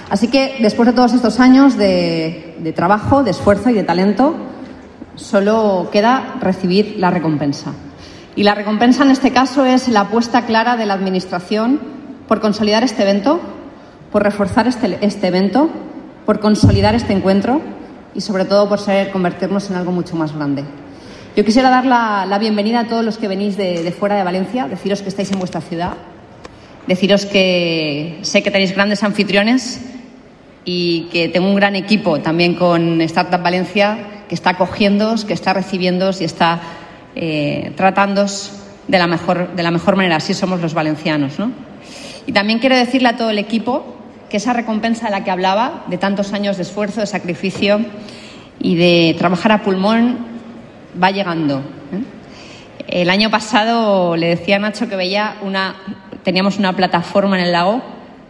Así que, después de todos estos años de trabajo, de esfuerzo y de talento, solo queda recibir la recompensa. Y la recompensa en este caso es la apuesta clara de la Administración por consolidar este evento, por reforzar este evento, por consolidar este encuentro y, sobre todo, por convertirnos en algo mucho más grande. Yo quisiera dar la bienvenida a todos los que venís de fuera de Valencia, deciros que estáis en vuestra ciudad, deciros que sé que tenéis grandes anfitriones y que tengo un gran equipo también con Startup Valencia que está acogiéndoos, que está recibiéndoos y está tratándoos de la mejor manera. Así somos los valencianos, ¿no? Y también quiero decirle a todo el equipo que esa recompensa de la que hablaba, de tantos años de esfuerzo, de sacrificio y de trabajar a pulmón, va llegando. El año pasado le decía a Nacho que teníamos una plataforma en el lago.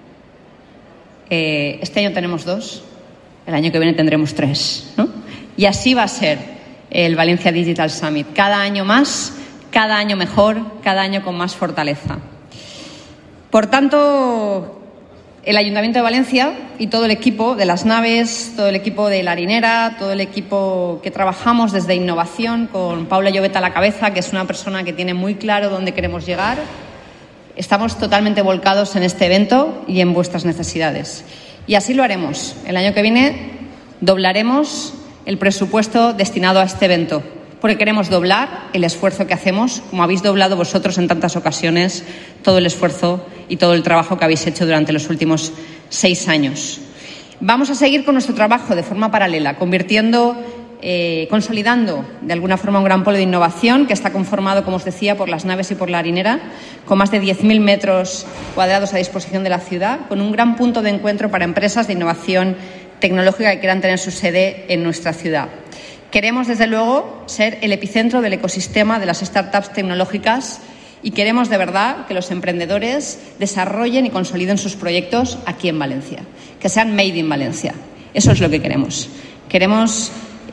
Este año tenemos 2, el año que viene tendremos 3, ¿no? Y así va a ser el Valencia Digital Summit. Cada año más, cada año mejor, cada año con más fortaleza. Por tanto, el Ayuntamiento de Valencia y todo el equipo de las naves, todo el equipo de la harinera, todo el equipo que trabajamos desde innovación, con Paula Llobet a la cabeza, que es una persona que tiene muy claro dónde queremos llegar, estamos totalmente volcados en este evento y en vuestras necesidades. Y así lo haremos. El año que viene doblaremos el presupuesto destinado a este evento, porque queremos doblar el esfuerzo que hacemos, como habéis doblado vosotros en tantas ocasiones, todo el esfuerzo y todo el trabajo que habéis hecho durante los últimos 6 años. Vamos a seguir con nuestro trabajo de forma paralela, consolidando de alguna forma un gran polo de innovación que está conformado, como os decía, por las naves y por la harinera, con más de 10.000 metros cuadrados a disposición de la ciudad, con un gran punto de encuentro para empresas de innovación tecnológica que quieran tener su sede en nuestra ciudad. Queremos, desde luego, ser el epicentro del ecosistema de las startups tecnológicas y queremos, de verdad, que los emprendedores desarrollen y consoliden sus proyectos aquí en Valencia, que sean made in Valencia. Eso es lo que queremos. Queremos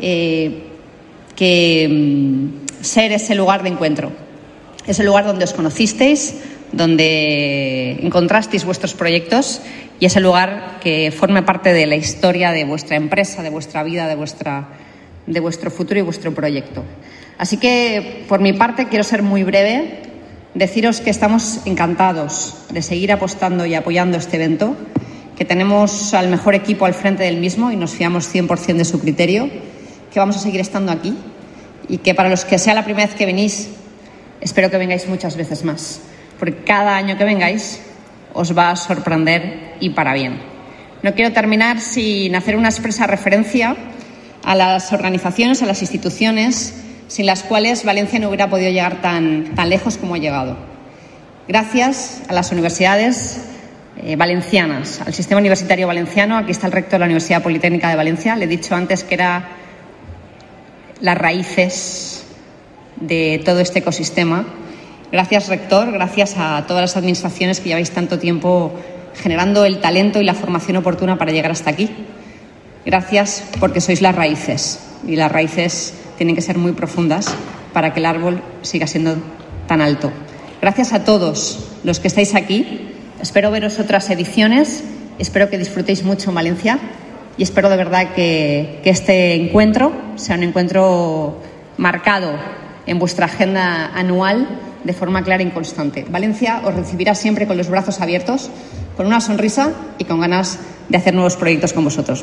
ser ese lugar de encuentro, ese lugar donde os conocisteis, donde encontrasteis vuestros proyectos y ese lugar que forme parte de la historia de vuestra empresa, de vuestra vida, de vuestro futuro y vuestro proyecto. Así que, por mi parte, quiero ser muy breve, deciros que estamos encantados de seguir apostando y apoyando este evento, que tenemos al mejor equipo al frente del mismo y nos fiamos 100% de su criterio, que vamos a seguir estando aquí y que para los que sea la primera vez que venís, espero que vengáis muchas veces más, porque cada año que vengáis os va a sorprender y para bien. No quiero terminar sin hacer una expresa referencia a las organizaciones, a las instituciones, sin las cuales Valencia no hubiera podido llegar tan lejos como ha llegado. Gracias a las universidades valencianas, al sistema universitario valenciano. Aquí está el rector de la Universidad Politécnica de Valencia. Le he dicho antes que era las raíces de todo este ecosistema. Gracias, rector. Gracias a todas las administraciones que lleváis tanto tiempo generando el talento y la formación oportuna para llegar hasta aquí. Gracias porque sois las raíces y las raíces tienen que ser muy profundas para que el árbol siga siendo tan alto. Gracias a todos los que estáis aquí. Espero veros otras ediciones. Espero que disfrutéis mucho en Valencia y espero de verdad que este encuentro sea un encuentro marcado en vuestra agenda anual de forma clara y constante. Valencia os recibirá siempre con los brazos abiertos, con una sonrisa y con ganas de hacer nuevos proyectos con vosotros.